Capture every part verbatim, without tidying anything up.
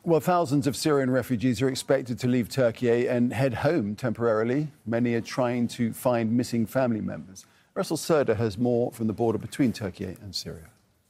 Well, thousands of Syrian refugees are expected to leave Turkey and head home temporarily. Many are trying to find missing family members. Russell Serda has more from the border between Turkey and Syria.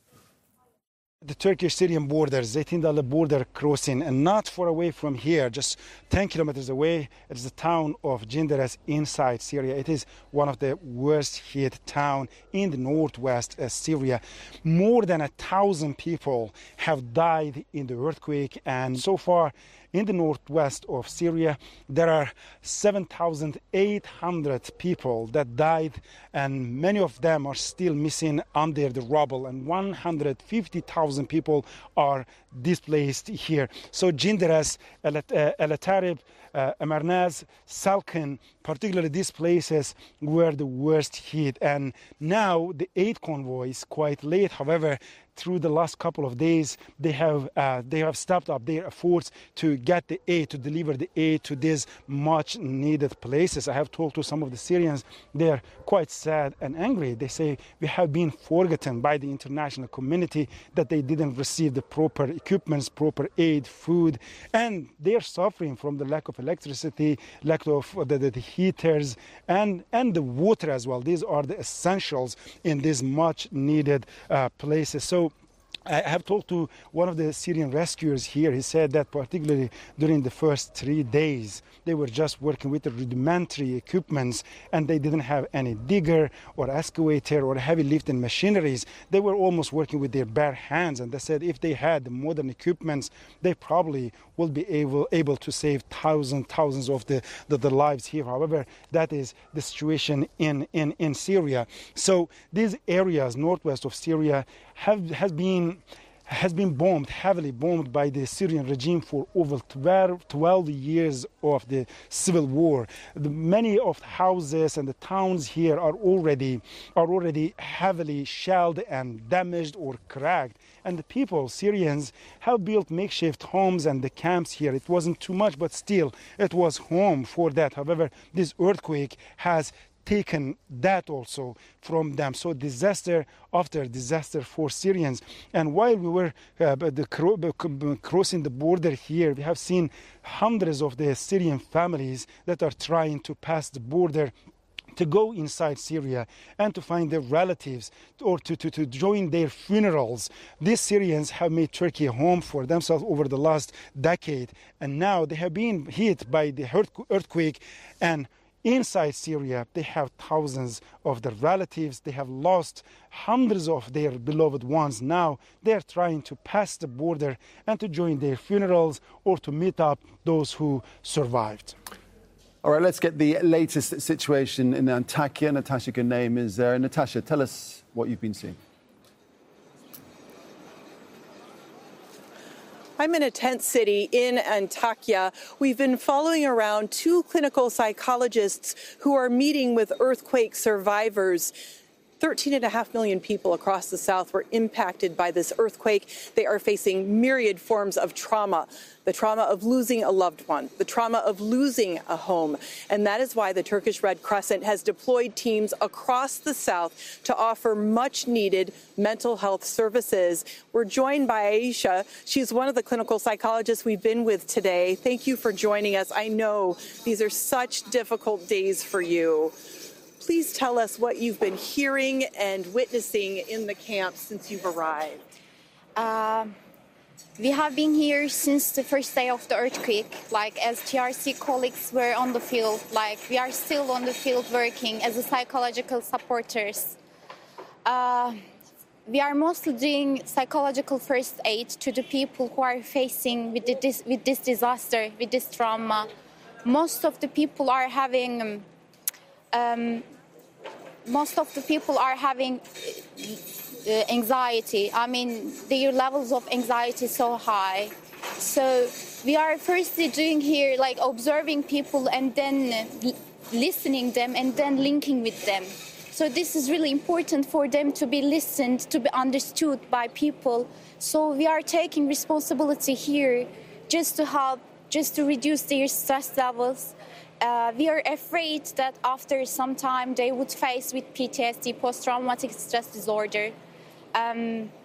The Turkish-Syrian border, Zeytin Dalı border crossing, and not far away from here, just ten kilometers away, it is the town of Cinderes inside Syria. It is one of the worst hit towns in the northwest of Syria. More than a thousand people have died in the earthquake, and so far in the northwest of Syria, there are seven thousand eight hundred people that died, and many of them are still missing under the rubble, and one hundred fifty thousand people are displaced here. So Cinderes, El Atarib, uh, Amarnaz, Salkin, particularly these places were the worst hit. And now the aid convoy is quite late. However, through the last couple of days, they have uh, they have stepped up their efforts to get the aid, to deliver the aid to these much needed places. I have talked to some of the Syrians. They are quite sad and angry. They say we have been forgotten by the international community, that they didn't receive the proper equipments, proper aid, food, and they are suffering from the lack of electricity, lack of the, the, the heaters, and, and the water as well. These are the essentials in these much needed uh, places. So I have talked to one of the Syrian rescuers here. He said that particularly during the first three days, they were just working with the rudimentary equipments, and they didn't have any digger or excavator or heavy lifting machineries. They were almost working with their bare hands, and they said if they had the modern equipments, they probably will be able able to save thousands, thousands of the, the, the lives here. However, that is the situation in, in, in Syria. So these areas northwest of Syria have has been has been bombed, heavily bombed by the Syrian regime for over twelve years of the civil war. The, many of the houses and the towns here are already are already heavily shelled and damaged or cracked. And the people, Syrians, have built makeshift homes and the camps here. It wasn't too much, but still, it was home for that. However, this earthquake has taken that also from them. So disaster after disaster for Syrians. And while we were uh, the cro crossing the border here, we have seen hundreds of the Syrian families that are trying to pass the border to go inside Syria and to find their relatives or to, to, to join their funerals. These Syrians have made Turkey a home for themselves over the last decade. And now they have been hit by the earthquake, and inside Syria, they have thousands of their relatives. They have lost hundreds of their beloved ones. Now they're trying to pass the border and to join their funerals or to meet up those who survived. All right, let's get the latest situation in Antakya. Natasha Ghanem is there. Natasha, tell us what you've been seeing. I'm in a tent city in Antakya. We've been following around two clinical psychologists who are meeting with earthquake survivors. thirteen and a half million people across the south were impacted by this earthquake. They are facing myriad forms of trauma, the trauma of losing a loved one, the trauma of losing a home. And that is why the Turkish Red Crescent has deployed teams across the south to offer much needed mental health services. We're joined by Aisha. She's one of the clinical psychologists we've been with today. Thank you for joining us. I know these are such difficult days for you. Please tell us what you've been hearing and witnessing in the camp since you've arrived. Uh, we have been here since the first day of the earthquake. Like, as T R C colleagues were on the field, like we are still on the field working as a psychological supporters. Uh, we are mostly doing psychological first aid to the people who are facing with this, with this disaster, with this trauma. Most of the people are having um, Um, most of the people are having uh, anxiety. I mean, their levels of anxiety so high. So we are firstly doing here, like observing people and then listening them and then linking with them. So this is really important for them to be listened, to be understood by people. So we are taking responsibility here just to help, just to reduce their stress levels. Uh, we are afraid that after some time they would face with P T S D, post-traumatic stress disorder. Um,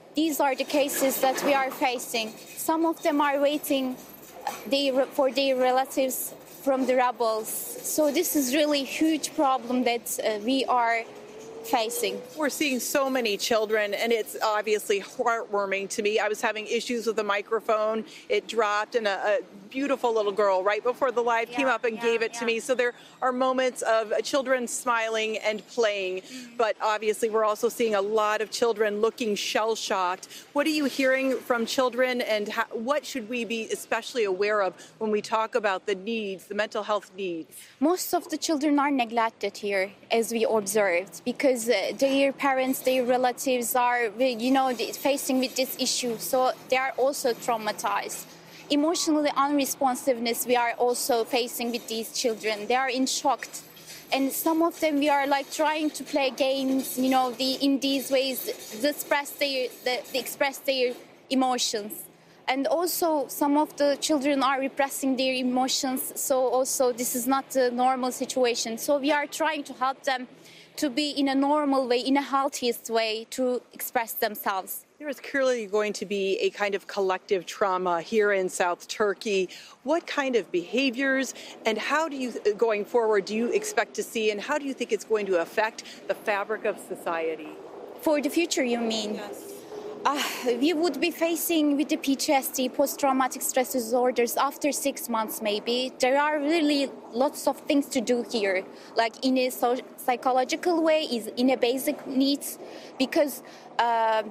these are the cases that we are facing. Some of them are waiting their, for their relatives from the rebels. So this is really a huge problem that uh, we are facing. We're seeing so many children, and it's obviously heartwarming to me. I was having issues with the microphone. It dropped, and a, a beautiful little girl right before the live yeah, came up and yeah, gave it yeah. to me. So there are moments of children smiling and playing, mm-hmm. but obviously we're also seeing a lot of children looking shell-shocked. What are you hearing from children, and how, what should we be especially aware of when we talk about the needs, the mental health needs? Most of the children are neglected here, as we observed, because uh, their parents, their relatives are, you know, facing with this issue, so they are also traumatized. Emotionally unresponsiveness we are also facing with these children. They are in shock, and some of them we are like trying to play games, you know, the, in these ways to express their, the, the express their emotions. And also some of the children are repressing their emotions, so also this is not a normal situation. So we are trying to help them to be in a normal way, in a healthiest way, to express themselves. There is clearly going to be a kind of collective trauma here in South Turkey. What kind of behaviors and how do you, going forward, do you expect to see, and how do you think it's going to affect the fabric of society? For the future, you mean? Yes. Uh, we would be facing with the P T S D, post-traumatic stress disorders, after six months maybe. There are really lots of things to do here, like in a so- psychological way, is in a basic needs, because uh,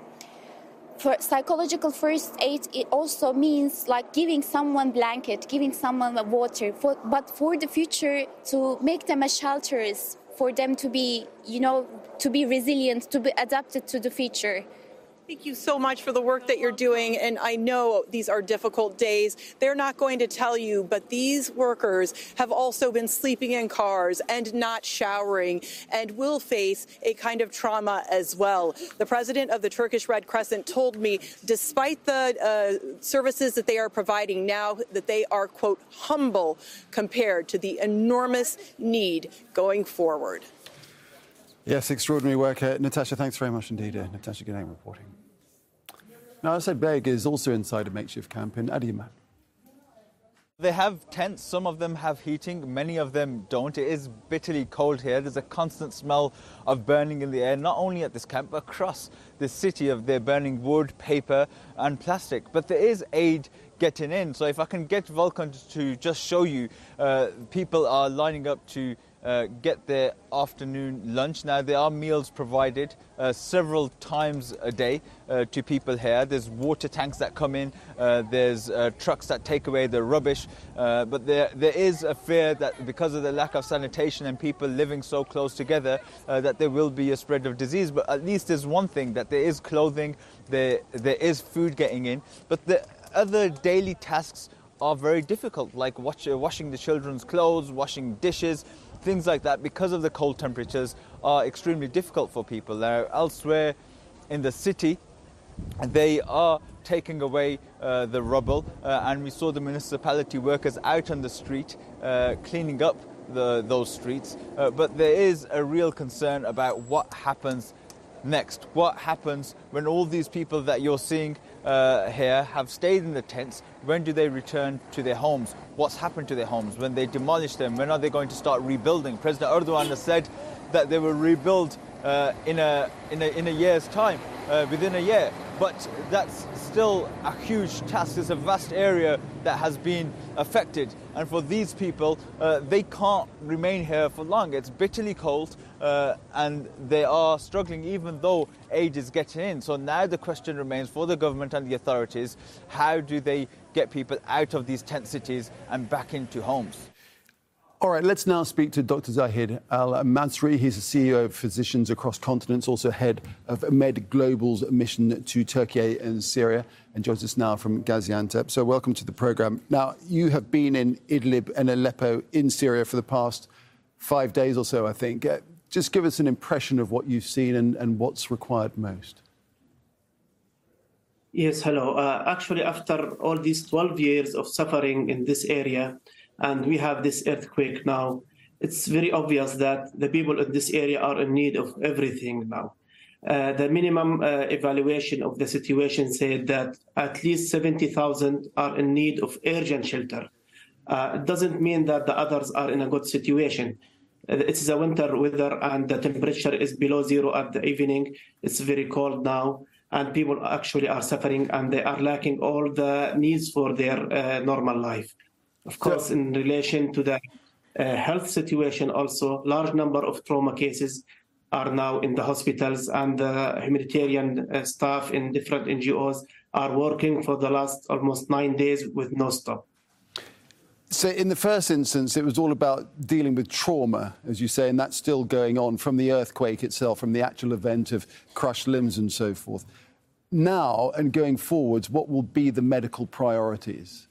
for psychological first aid, it also means like giving someone blanket, giving someone water, for, but for the future to make them as shelters, for them to be, you know, to be resilient, to be adapted to the future. Thank you so much for the work that you're doing, and I know these are difficult days. They're not going to tell you, but these workers have also been sleeping in cars and not showering and will face a kind of trauma as well. The president of the Turkish Red Crescent told me, despite the uh, services that they are providing now, that they are, quote, humble compared to the enormous need going forward. Yes, extraordinary work. Uh, Natasha, thanks very much indeed. Uh, Natasha Ginang reporting. Now, Asad Beg is also inside a makeshift camp in Adiyaman. They have tents, some of them have heating, many of them don't. It is bitterly cold here. There's a constant smell of burning in the air, not only at this camp, but across the city. Of they're burning wood, paper and plastic. But there is aid getting in. So if I can get Volkan to just show you, uh, people are lining up to Uh, get their afternoon lunch. Now, there are meals provided uh, several times a day uh, to people here. There's water tanks that come in, uh, there's uh, trucks that take away the rubbish, uh, but there there is a fear that because of the lack of sanitation and people living so close together, uh, that there will be a spread of disease. But at least there's one thing, that there is clothing, there there is food getting in, but the other daily tasks are very difficult, like watch, uh, washing the children's clothes, washing dishes. Things like that, because of the cold temperatures, are extremely difficult for people. Now, elsewhere in the city, they are taking away uh, the rubble, uh, and we saw the municipality workers out on the street uh, cleaning up the, those streets. Uh, but there is a real concern about what happens next. What happens when all these people that you're seeing uh, here have stayed in the tents? When do they return to their homes? What's happened to their homes? When they demolish them, when are they going to start rebuilding? President Erdogan has said that they will rebuild uh, in a in a in a year's time, uh, within a year. But that's still a huge task. It's a vast area that has been affected, and for these people, uh, they can't remain here for long. It's bitterly cold, uh, and they are struggling, even though aid is getting in. So now the question remains for the government and the authorities: how do they get people out of these tent cities and back into homes? All right, let's now speak to Doctor Zahid Al-Masri. He's the C E O of Physicians Across Continents, also head of Med Global's mission to Turkey and Syria, and joins us now from Gaziantep. So welcome to the programme. Now, you have been in Idlib and Aleppo in Syria for the past five days or so, I think. Uh, just give us an impression of what you've seen and, and what's required most. Yes, hello. Uh, actually, after all these twelve years of suffering in this area, and we have this earthquake now, it's very obvious that the people in this area are in need of everything now. Uh, the minimum uh, evaluation of the situation said that at least seventy thousand are in need of urgent shelter. Uh, it doesn't mean that the others are in a good situation. It's a winter weather and the temperature is below zero at the evening. It's very cold now and people actually are suffering and they are lacking all the needs for their uh, normal life. Of course, in relation to the uh, health situation also, large number of trauma cases are now in the hospitals and the humanitarian uh, staff in different N G Os are working for the last almost nine days with no stop. So in the first instance, it was all about dealing with trauma, as you say, and that's still going on from the earthquake itself, from the actual event of crushed limbs and so forth. Now and going forwards, what will be the medical priorities?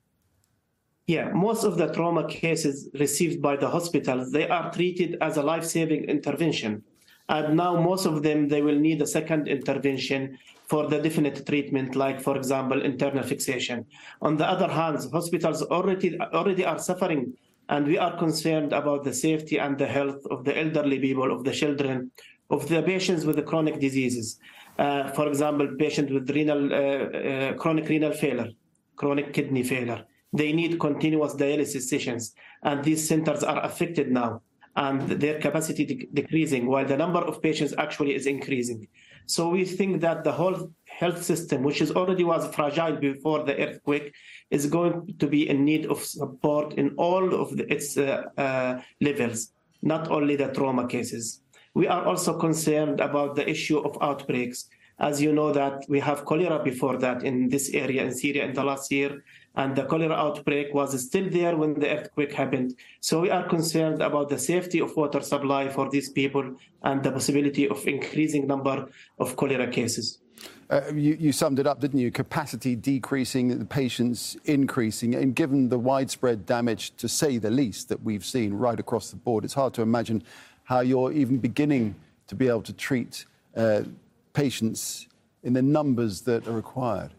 Yeah, most of the trauma cases received by the hospitals, they are treated as a life-saving intervention. And now most of them, they will need a second intervention for the definite treatment, like, for example, internal fixation. On the other hand, hospitals already, already are suffering, and we are concerned about the safety and the health of the elderly people, of the children, of the patients with the chronic diseases. Uh, for example, patients with renal, uh, uh, chronic renal failure, chronic kidney failure. They need continuous dialysis sessions, and these centers are affected now, and their capacity de- decreasing, while the number of patients actually is increasing. So we think that the whole health system, which is already was fragile before the earthquake, is going to be in need of support in all of the, its uh, uh, levels, not only the trauma cases. We are also concerned about the issue of outbreaks. As you know that we have cholera before that in this area in Syria in the last year, and the cholera outbreak was still there when the earthquake happened. So we are concerned about the safety of water supply for these people and the possibility of increasing number of cholera cases. Uh, you, you summed it up, didn't you? Capacity decreasing, the patients increasing, and given the widespread damage, to say the least, that we've seen right across the board, it's hard to imagine how you're even beginning to be able to treat uh, patients in the numbers that are required.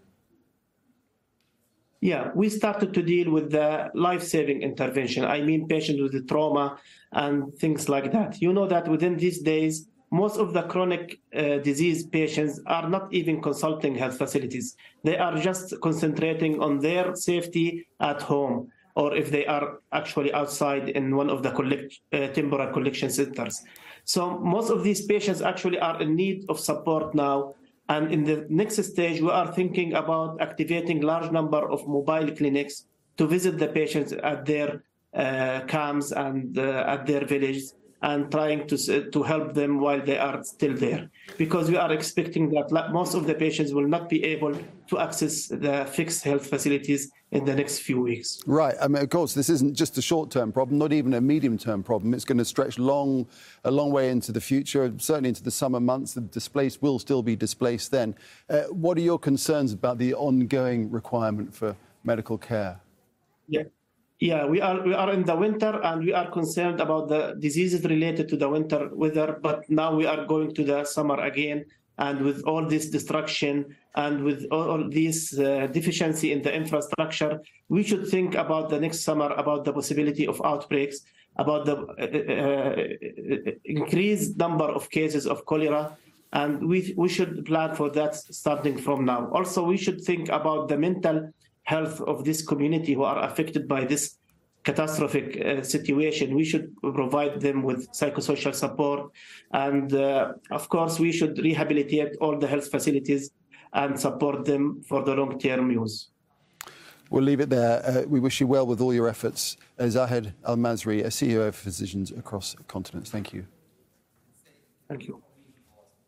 Yeah, we started to deal with the life-saving intervention. I mean, patients with the trauma and things like that. You know that within these days, most of the chronic uh, disease patients are not even consulting health facilities. They are just concentrating on their safety at home, or if they are actually outside in one of the collect, uh, temporary collection centers. So most of these patients actually are in need of support now. And in the next stage, we are thinking about activating large number of mobile clinics to visit the patients at their uh, camps and uh, at their villages, and trying to to help them while they are still there. Because we are expecting that most of the patients will not be able to access the fixed health facilities in the next few weeks. Right. I mean, of course, this isn't just a short-term problem, not even a medium-term problem. It's going to stretch long, a long way into the future, certainly into the summer months. The displaced will still be displaced then. Uh, what are your concerns about the ongoing requirement for medical care? Yeah. Yeah, we are we are in the winter, and we are concerned about the diseases related to the winter weather. But now we are going to the summer again, and with all this destruction and with all, all this uh, deficiency in the infrastructure, we should think about the next summer, about the possibility of outbreaks, about the uh, uh, increased number of cases of cholera, and we we should plan for that starting from now. Also, we should think about the mental health of this community who are affected by this catastrophic uh, situation. We should provide them with psychosocial support. And uh, of course, we should rehabilitate all the health facilities and support them for the long-term use. We'll leave it there. Uh, we wish you well with all your efforts. Uh, Zahid Al-Masri, C E O of Physicians Across Continents. Thank you. Thank you.